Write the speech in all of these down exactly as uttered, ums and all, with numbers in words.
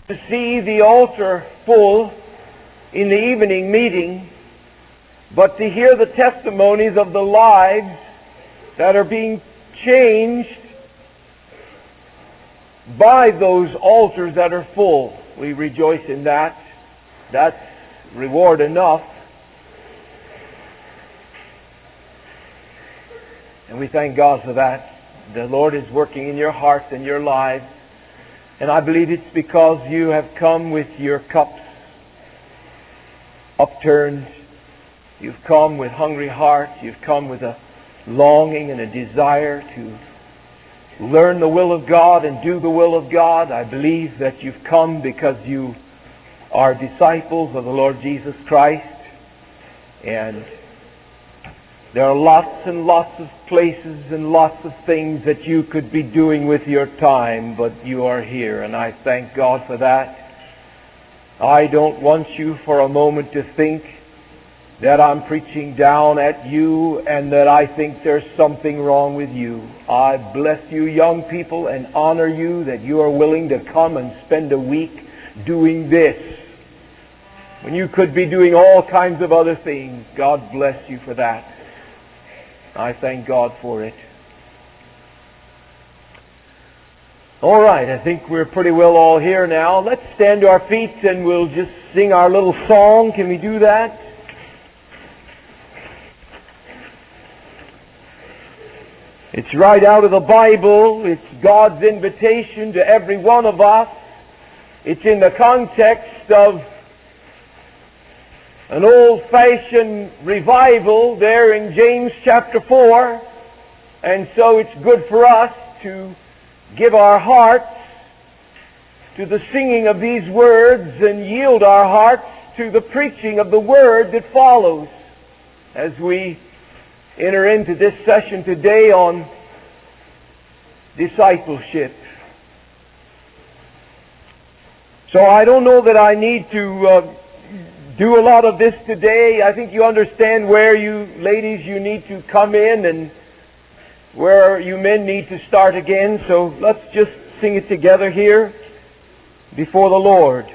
to see the altar full in the evening meeting, but to hear the testimonies of the lives that are being changed by those altars that are full. We rejoice in that. That's reward enough. And we thank God for that. The Lord is working in your hearts and your lives. And I believe it's because you have come with your cups upturned. You've come with hungry hearts. You've come with a longing and a desire to learn the will of God and do the will of God. I believe that you've come because you are disciples of the Lord Jesus Christ. And there are lots and lots of places and lots of things that you could be doing with your time, but you are here, and I thank God for that. I don't want you for a moment to think that I'm preaching down at you and that I think there's something wrong with you. I bless you, young people, and honor you that you are willing to come and spend a week doing this when you could be doing all kinds of other things. God bless you for that. I thank God for it. All right, I think we're pretty well all here now. Let's stand to our feet and we'll just sing our little song. Can we do that? It's right out of the Bible. It's God's invitation to every one of us. It's in the context of an old-fashioned revival there in James chapter four. And so it's good for us to give our hearts to the singing of these words and yield our hearts to the preaching of the Word that follows as we enter into this session today on discipleship. So I don't know that I need to uh, do a lot of this today. I think you understand where you ladies you need to come in and where you men need to start again. So let's just sing it together here before the Lord.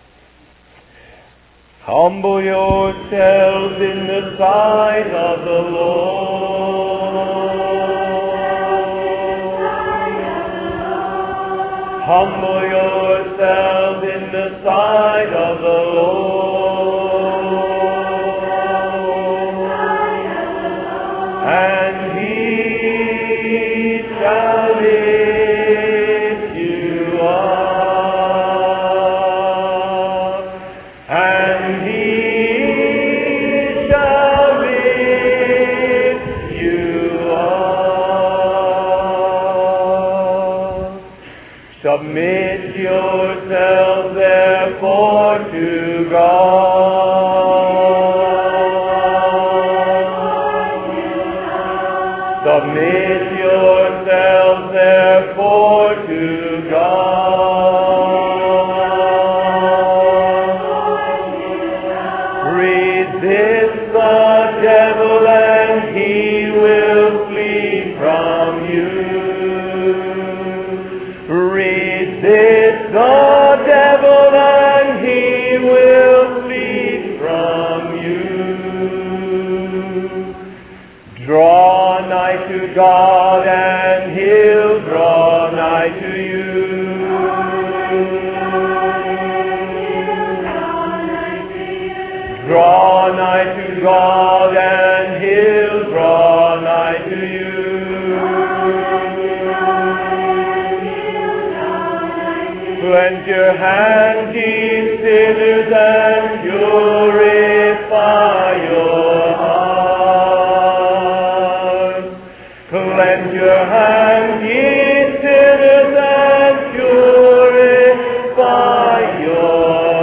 Humble yourselves in the sight of the Lord. Humble yourselves in the sight of the Lord. And He shall lift you up. And He shall lift you up. Submit yourselves therefore to God. Submit yourselves therefore to God. Resist the devil and he will flee from you. Resist the devil and he will flee from you. Draw nigh to God and He'll draw nigh to you. Draw nigh to God and He'll draw nigh to you. Cleanse your hands, ye sinners, and purify your hearts. Cleanse your hands, ye sinners, and purify your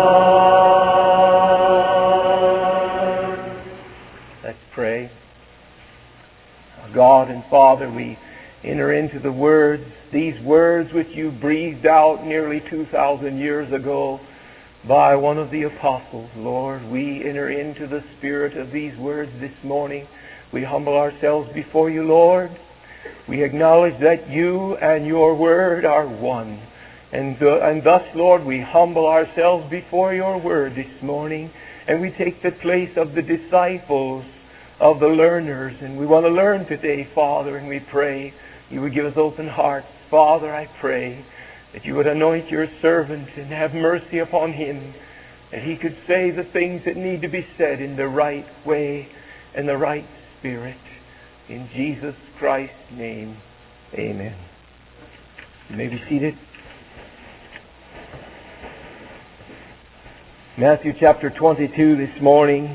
hearts. Let's pray. Our God and Father, we enter into the words, these words which you breathed out nearly two thousand years ago by one of the apostles. Lord, we enter into the spirit of these words this morning. We humble ourselves before you, Lord. We acknowledge that you and your word are one. And, th- and thus, Lord, we humble ourselves before your word this morning, and we take the place of the disciples, of the learners, and we want to learn today, Father, and we pray you would give us open hearts. Father, I pray that you would anoint your servant and have mercy upon him, that he could say the things that need to be said in the right way and the right spirit. In Jesus Christ's name, amen. You may be seated. Matthew chapter twenty-two this morning.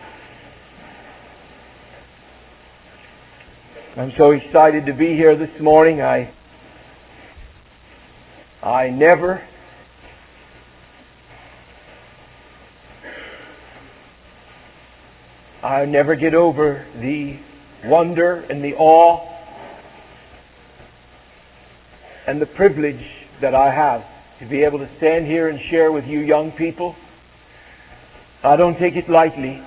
I'm so excited to be here this morning. I I never I never get over the wonder and the awe and the privilege that I have to be able to stand here and share with you young people. I don't take it lightly.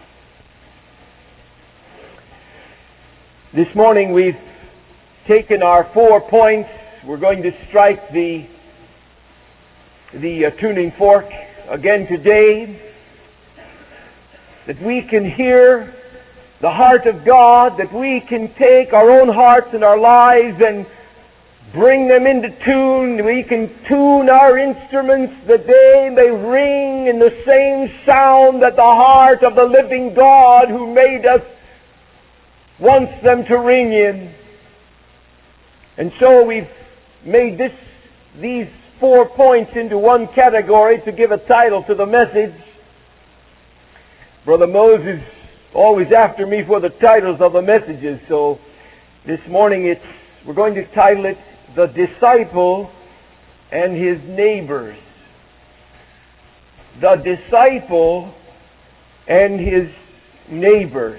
This morning we've taken our four points. We're going to strike the the uh, tuning fork again today, that we can hear the heart of God, that we can take our own hearts and our lives and bring them into tune. We can tune our instruments that they may ring in the same sound that the heart of the living God who made us wants them to ring in. And so we've made this these four points into one category to give a title to the message. Brother Moses always after me for the titles of the messages, so this morning it's we're going to title it The Disciple and His Neighbors. The Disciple and His Neighbors.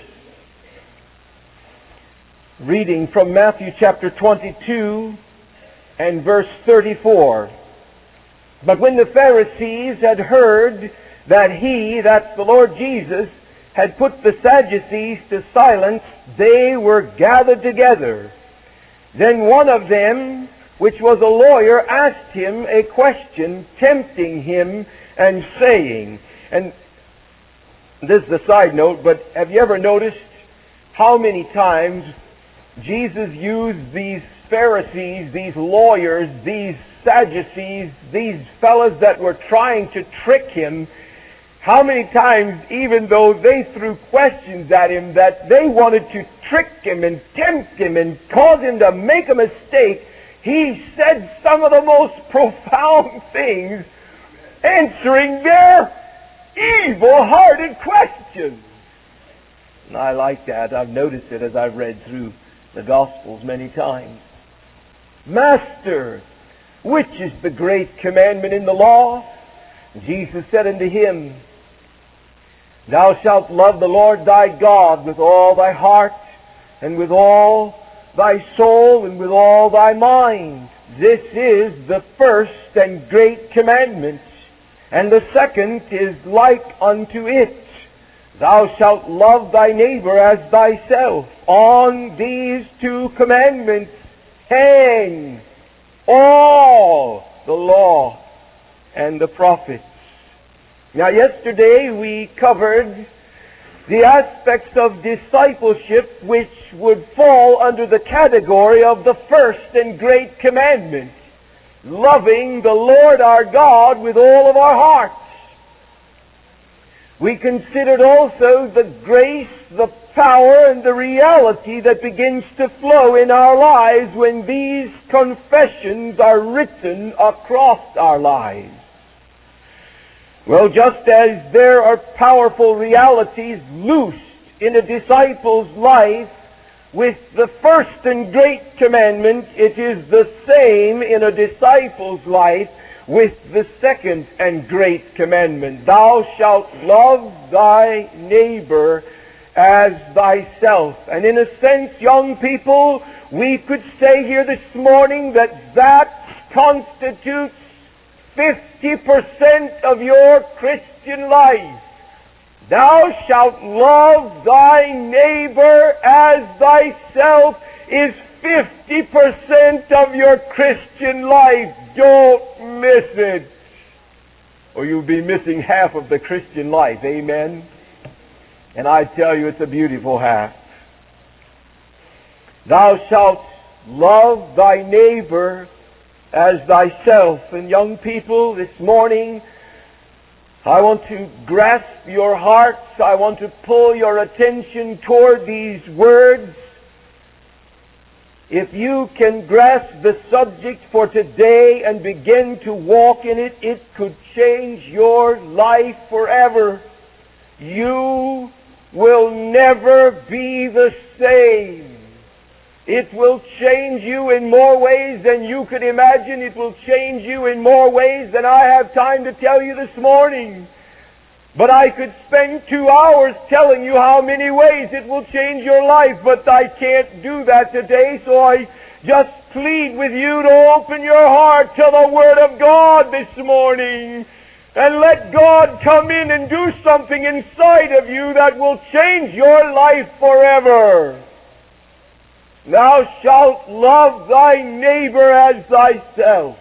Reading from Matthew chapter twenty-two and verse thirty-four. But when the Pharisees had heard that he, that's the Lord Jesus, had put the Sadducees to silence, they were gathered together. Then one of them, which was a lawyer, asked him a question, tempting him and saying, and this is a side note, but have you ever noticed how many times Jesus used these Pharisees, these lawyers, these Sadducees, these fellows that were trying to trick him? How many times, even though they threw questions at him, that they wanted to trick him and tempt him and cause him to make a mistake, he said some of the most profound things, answering their evil-hearted questions. And I like that. I've noticed it as I've read through the Gospels many times. Master, which is the great commandment in the law? Jesus said unto him, Thou shalt love the Lord thy God with all thy heart, and with all thy soul, and with all thy mind. This is the first and great commandment. And the second is like unto it. Thou shalt love thy neighbor as thyself. On these two commandments hang all the law and the prophets. Now, yesterday we covered the aspects of discipleship which would fall under the category of the first and great commandment, loving the Lord our God with all of our hearts. We considered also the grace, the power, and the reality that begins to flow in our lives when these confessions are written across our lives. Well, just as there are powerful realities loosed in a disciple's life with the first and great commandment, it is the same in a disciple's life with the second and great commandment. Thou shalt love thy neighbor as thyself. And in a sense, young people, we could say here this morning that that constitutes fifty percent of your Christian life. Thou shalt love thy neighbor as thyself is fifty percent of your Christian life. Don't miss it, or you'll be missing half of the Christian life. Amen? And I tell you, it's a beautiful half. Thou shalt love thy neighbor as thyself. And young people, this morning, I want to grasp your hearts. I want to pull your attention toward these words. If you can grasp the subject for today and begin to walk in it, it could change your life forever. You will never be the same. It will change you in more ways than you could imagine. It will change you in more ways than I have time to tell you this morning. But I could spend two hours telling you how many ways it will change your life, but I can't do that today, so I just plead with you to open your heart to the Word of God this morning and let God come in and do something inside of you that will change your life forever. Thou shalt love thy neighbor as thyself.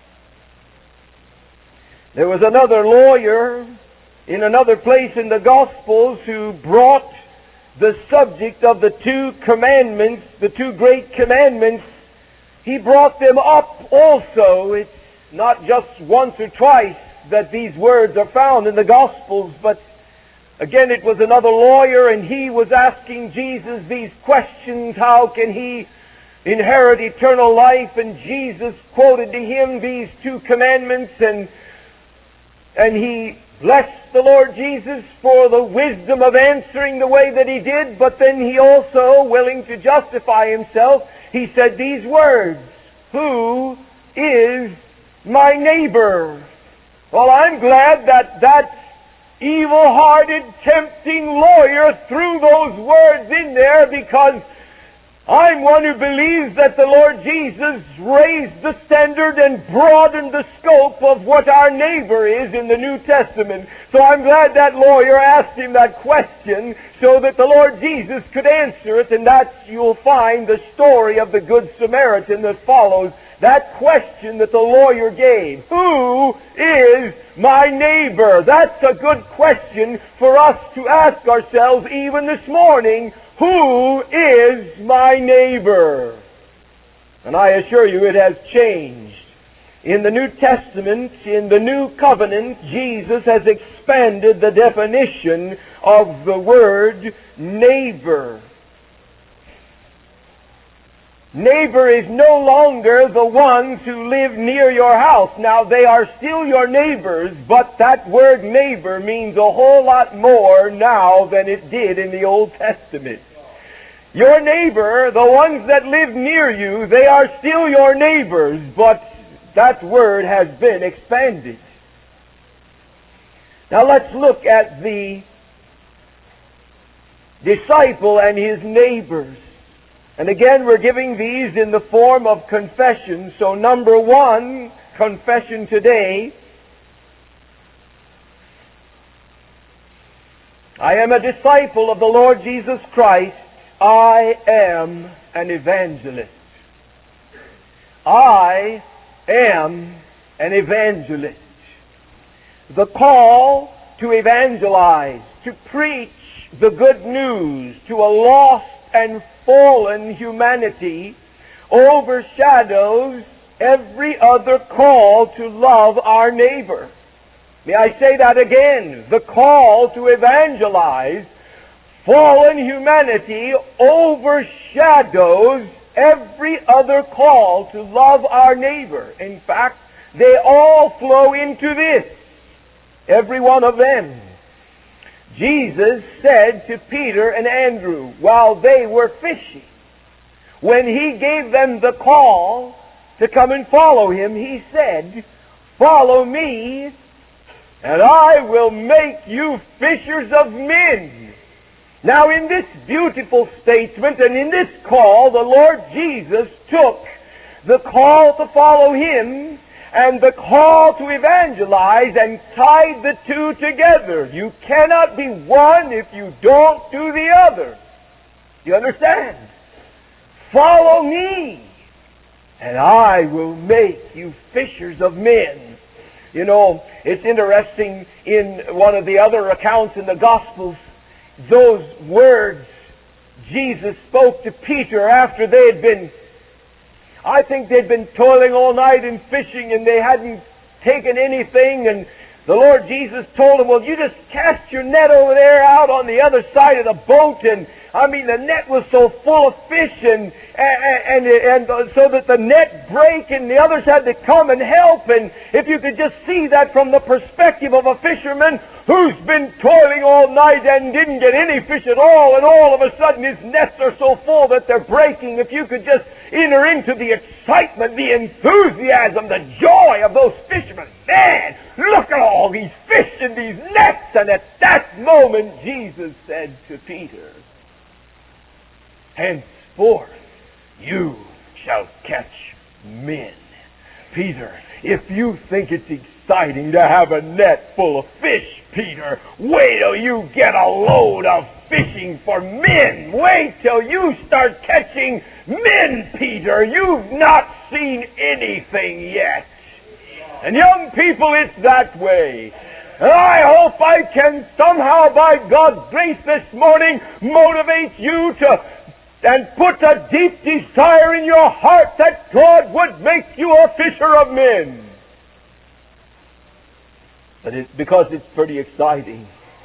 There was another lawyer in another place in the Gospels who brought the subject of the two commandments, the two great commandments. He brought them up also. It's not just once or twice that these words are found in the Gospels, but again, it was another lawyer, and he was asking Jesus these questions. How can he inherit eternal life? And Jesus quoted to him these two commandments, and and he blessed the Lord Jesus for the wisdom of answering the way that he did, but then he also, willing to justify himself, he said these words, "Who is my neighbor?" Well, I'm glad that that evil-hearted, tempting lawyer threw those words in there, because I'm one who believes that the Lord Jesus raised the standard and broadened the scope of what our neighbor is in the New Testament. So I'm glad that lawyer asked him that question so that the Lord Jesus could answer it, and that's, you'll find, the story of the Good Samaritan that follows that question that the lawyer gave. Who is my neighbor? That's a good question for us to ask ourselves even this morning. Who is my neighbor? And I assure you it has changed. In the New Testament, in the New Covenant, Jesus has expanded the definition of the word neighbor. Neighbor is no longer the ones who live near your house. Now, they are still your neighbors, but that word neighbor means a whole lot more now than it did in the Old Testament. Your neighbor, the ones that live near you, they are still your neighbors, but that word has been expanded. Now let's look at the disciple and his neighbors. And again, we're giving these in the form of confession. So number one, confession today. I am a disciple of the Lord Jesus Christ. I am an evangelist. I am an evangelist. The call to evangelize, to preach the good news to a lost and fallen humanity, overshadows every other call to love our neighbor. May I say that again? The call to evangelize fallen humanity overshadows every other call to love our neighbor. In fact, they all flow into this, every one of them. Jesus said to Peter and Andrew while they were fishing, when He gave them the call to come and follow Him, He said, "Follow me, and I will make you fishers of men." Now, in this beautiful statement and in this call, the Lord Jesus took the call to follow Him and the call to evangelize and tied the two together. You cannot be one if you don't do the other. You understand? Follow me, and I will make you fishers of men. You know, it's interesting, in one of the other accounts in the Gospels, those words Jesus spoke to Peter after they had been, I think they'd been toiling all night in fishing and they hadn't taken anything, and the Lord Jesus told them, well, you just cast your net over there out on the other side of the boat. And I mean, the net was so full of fish, and and, and, and so that the net broke, and the others had to come and help. And if you could just see that from the perspective of a fisherman who's been toiling all night and didn't get any fish at all, and all of a sudden his nets are so full that they're breaking. If you could just enter into the excitement, the enthusiasm, the joy of those fishermen. Man, look at all these fish in these nets. And at that moment, Jesus said to Peter, henceforth you shall catch men. Peter, if you think it's exciting to have a net full of fish, Peter, wait till you get a load of fishing for men. Wait till you start catching men, Peter. You've not seen anything yet. And young people, it's that way. And I hope I can somehow, by God's grace this morning, motivate you to and put a deep desire in your heart that God would make you a fisher of men. But it's because it's pretty exciting.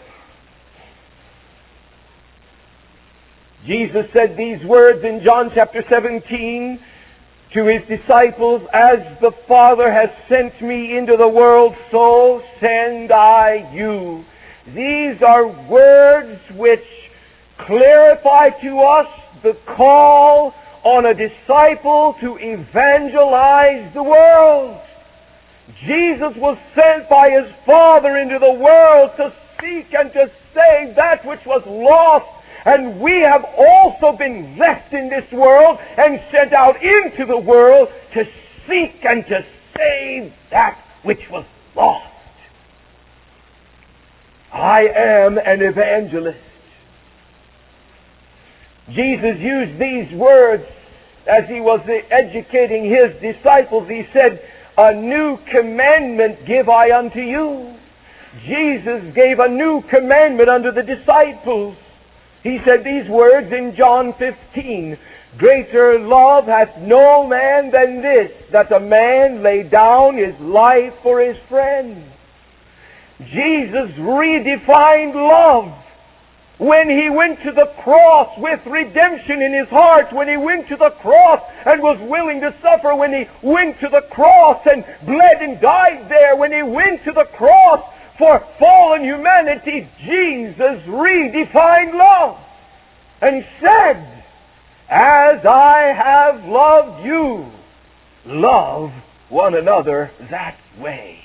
Jesus said these words in John chapter seventeen to His disciples, as the Father has sent me into the world, so send I you. These are words which clarify to us the call on a disciple to evangelize the world. Jesus was sent by His Father into the world to seek and to save that which was lost. And we have also been left in this world and sent out into the world to seek and to save that which was lost. I am an evangelist. Jesus used these words as He was educating His disciples. He said, a new commandment give I unto you. Jesus gave a new commandment unto the disciples. He said these words in John fifteen, greater love hath no man than this, that a man lay down his life for his friend. Jesus redefined love when He went to the cross with redemption in His heart, when He went to the cross and was willing to suffer, when He went to the cross and bled and died there, when He went to the cross for fallen humanity. Jesus redefined love and said, as I have loved you, love one another that way.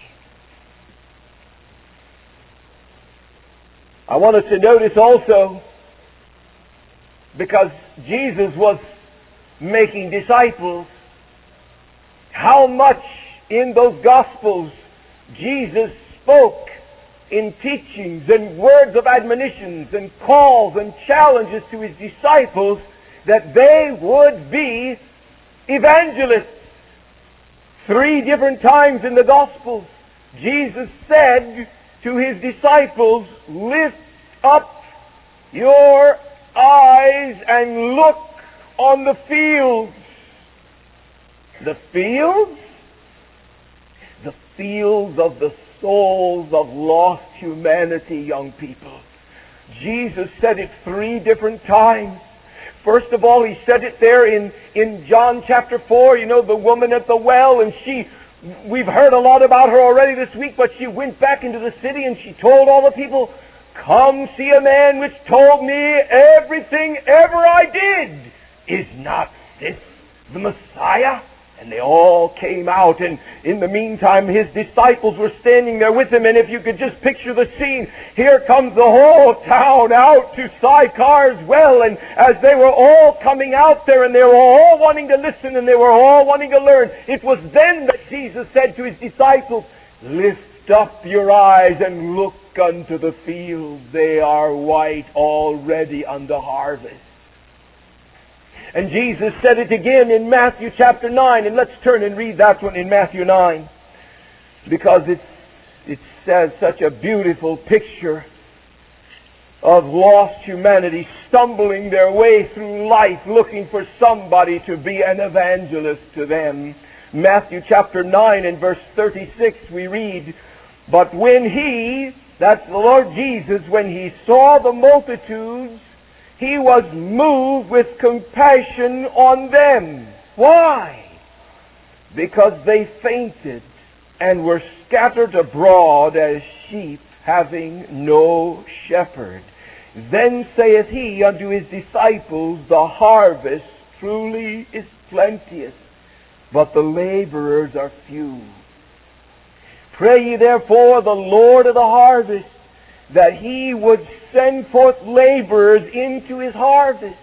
I want us to notice also, because Jesus was making disciples, how much in those Gospels Jesus spoke in teachings and words of admonitions and calls and challenges to His disciples that they would be evangelists. Three different times in the Gospels, Jesus said to His disciples, lift up your eyes and look on the fields. The fields? The fields of the souls of lost humanity, young people. Jesus said it three different times. First of all, He said it there in, in John chapter four, you know, the woman at the well, and she, we've heard a lot about her already this week, but she went back into the city and she told all the people, come see a man which told me everything ever I did. Is not this the Messiah? And they all came out, and in the meantime His disciples were standing there with Him. And if you could just picture the scene, here comes the whole town out to Sychar's well, and as they were all coming out there, and they were all wanting to listen, and they were all wanting to learn, it was then that Jesus said to His disciples, lift up your eyes and look unto the fields, they are white already unto harvest. And Jesus said it again in Matthew chapter nine. And let's turn and read that one in Matthew nine. Because it's, it says such a beautiful picture of lost humanity stumbling their way through life looking for somebody to be an evangelist to them. Matthew chapter nine and verse thirty-six we read, "But when he," that's the Lord Jesus, "when he saw the multitudes, he was moved with compassion on them." Why? Because they fainted and were scattered abroad as sheep having no shepherd. Then saith he unto his disciples, "The harvest truly is plenteous, but the laborers are few. Pray ye therefore the Lord of the harvest, that he would send forth laborers into his harvest."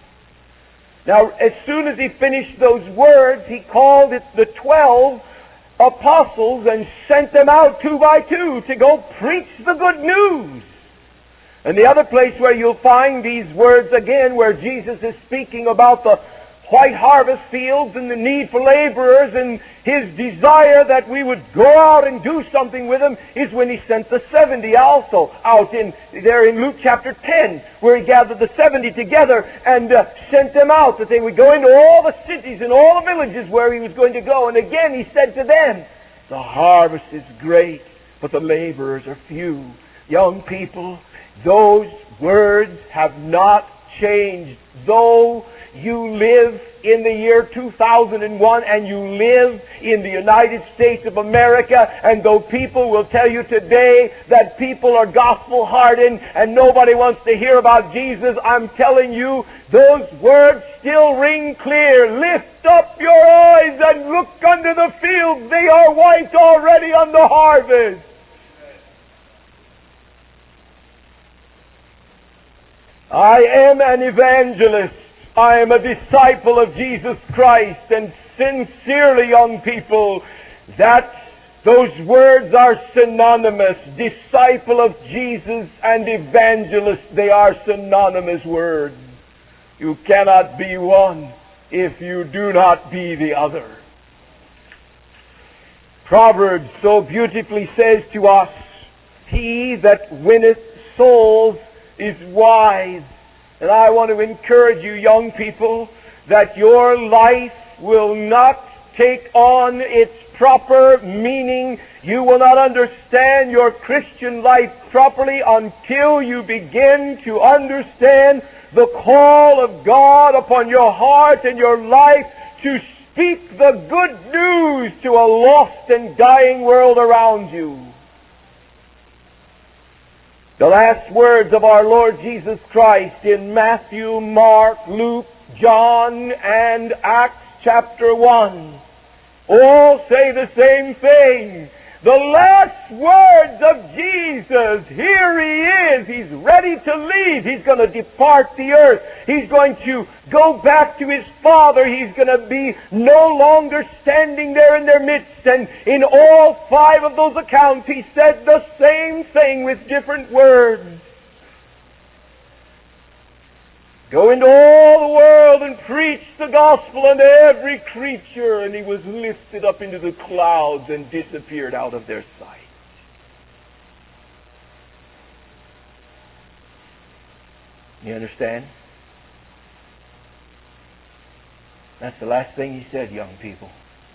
Now, as soon as he finished those words, he called it the twelve apostles and sent them out two by two to go preach the good news. And the other place where you'll find these words again, where Jesus is speaking about the white harvest fields and the need for laborers and his desire that we would go out and do something with them, is when he sent the seventy also out in there in Luke chapter ten, where he gathered the seventy together and uh, sent them out that they would go into all the cities and all the villages where he was going to go. And again he said to them, "The harvest is great, but the laborers are few." Young people, those words have not changed. Though you live in the year two thousand one and you live in the United States of America, and though people will tell you today that people are gospel hardened and nobody wants to hear about Jesus, I'm telling you, those words still ring clear. Lift up your eyes and look unto the fields. They are white already on the harvest. I am an evangelist. I am a disciple of Jesus Christ, and sincerely, young people, that those words are synonymous. Disciple of Jesus and evangelist, they are synonymous words. You cannot be one if you do not be the other. Proverbs so beautifully says to us, "He that winneth souls is wise." And I want to encourage you, young people, that your life will not take on its proper meaning. You will not understand your Christian life properly until you begin to understand the call of God upon your heart and your life to speak the good news to a lost and dying world around you. The last words of our Lord Jesus Christ in Matthew, Mark, Luke, John, and Acts chapter one all say the same thing. The last words of Jesus. Here He is. He's ready to leave. He's going to depart the earth. He's going to go back to His Father. He's going to be no longer standing there in their midst. And in all five of those accounts, He said the same thing with different words. Go into all the world and preach the gospel unto every creature. And He was lifted up into the clouds and disappeared out of their sight. You understand? That's the last thing He said, young people.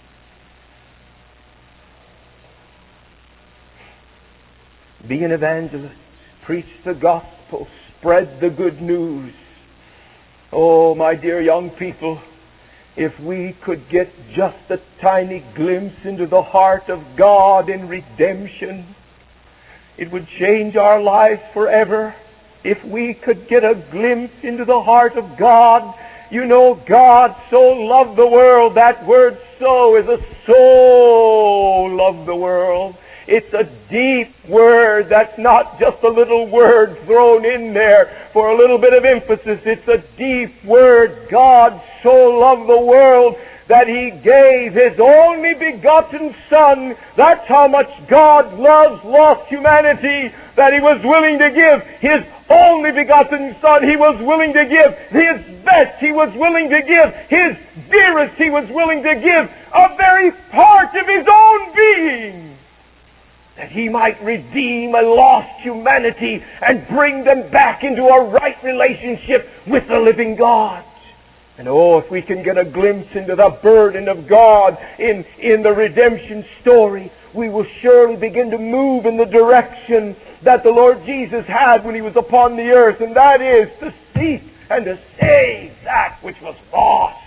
Be an evangelist. Preach the gospel. Spread the good news. Oh, my dear young people, if we could get just a tiny glimpse into the heart of God in redemption, it would change our lives forever. If we could get a glimpse into the heart of God. You know, God so loved the world. That word "so" is a so loved the world. It's a deep word. That's not just a little word thrown in there for a little bit of emphasis. It's a deep word. God so loved the world that He gave His only begotten Son. That's how much God loves lost humanity, that He was willing to give His only begotten Son. He was willing to give His best. He was willing to give His dearest. He was willing to give a very part of His own being, that He might redeem a lost humanity and bring them back into a right relationship with the living God. And oh, if we can get a glimpse into the burden of God in, in the redemption story, we will surely begin to move in the direction that the Lord Jesus had when He was upon the earth, and that is to seek and to save that which was lost.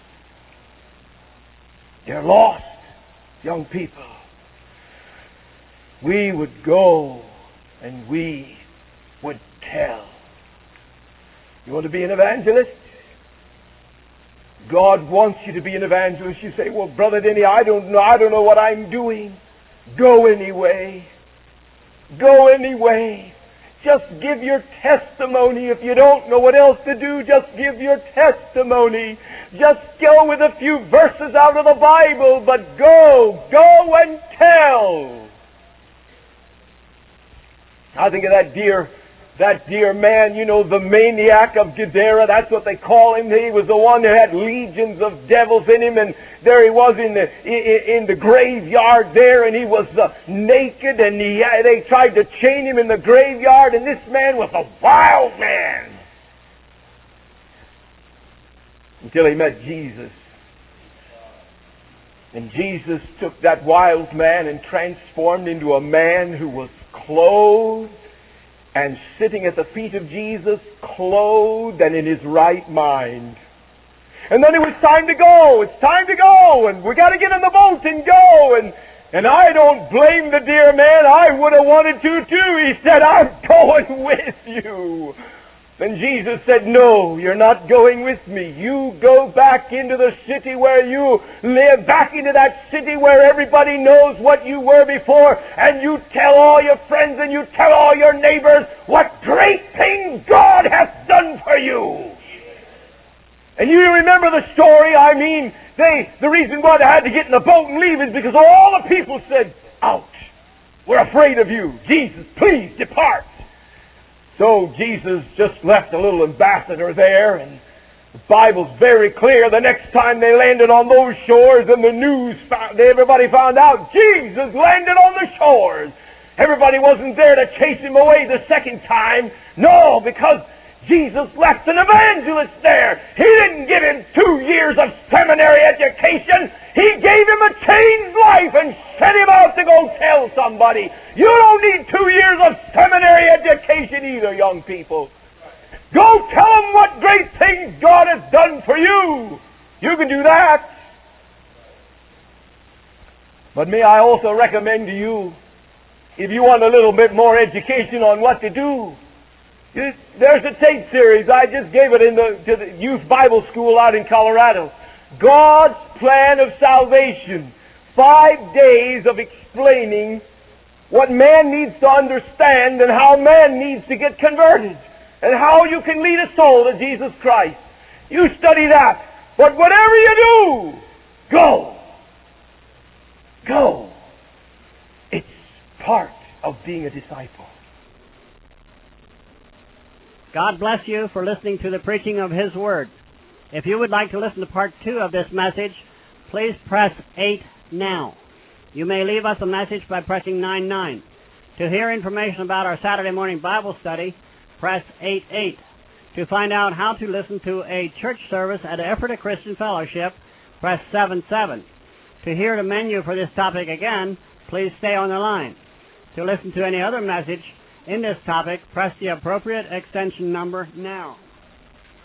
They're lost, young people. We would go and we would tell. You want to be an evangelist? God wants you to be an evangelist. You say, well, Brother Denny, I don't know. I don't know what I'm doing. Go anyway. Go anyway. Just give your testimony. If you don't know what else to do, just give your testimony. Just go with a few verses out of the Bible, but go. Go and tell. I think of that dear That dear man, you know, the maniac of Gadara, that's what they call him. He was the one that had legions of devils in him, and there he was in the in, in the graveyard there, and he was uh, naked, and he they tried to chain him in the graveyard, and this man was a wild man. Until he met Jesus. And Jesus took that wild man and transformed into a man who was clothed and sitting at the feet of Jesus, clothed and in his right mind. And then it was time to go. It's time to go, and we got to get in the boat and go. And and I don't blame the dear man. I would have wanted to too. He said, I'm going with you. Then Jesus said, no, you're not going with me. You go back into the city where you live, back into that city where everybody knows what you were before, and you tell all your friends and you tell all your neighbors what great things God hath done for you. And you remember the story. I mean, they the reason why they had to get in the boat and leave is because all the people said, ouch, we're afraid of you. Jesus, please depart. So Jesus just left a little ambassador there, and the Bible's very clear. The next time they landed on those shores, and the news found, everybody found out Jesus landed on the shores. Everybody wasn't there to chase him away the second time. No, because Jesus left an evangelist there. He didn't give him two years of seminary education. He gave him a changed life and sent him out to go tell somebody. You don't need two years of seminary education either, young people. Go tell them what great things God has done for you. You can do that. But may I also recommend to you, if you want a little bit more education on what to do, there's a tape series. I just gave it in the, to the youth Bible school out in Colorado. God's plan of salvation. Five days of explaining what man needs to understand and how man needs to get converted and how you can lead a soul to Jesus Christ. You study that. But whatever you do, go. Go. It's part of being a disciple. God bless you for listening to the preaching of His Word. If you would like to listen to part two of this message, please press eight now. You may leave us a message by pressing nine nine. To hear information about our Saturday morning Bible study, press eight eight. To find out how to listen to a church service at Ephrata Christian Fellowship, press seven seven. To hear the menu for this topic again, please stay on the line. To listen to any other message in this topic, press the appropriate extension number now.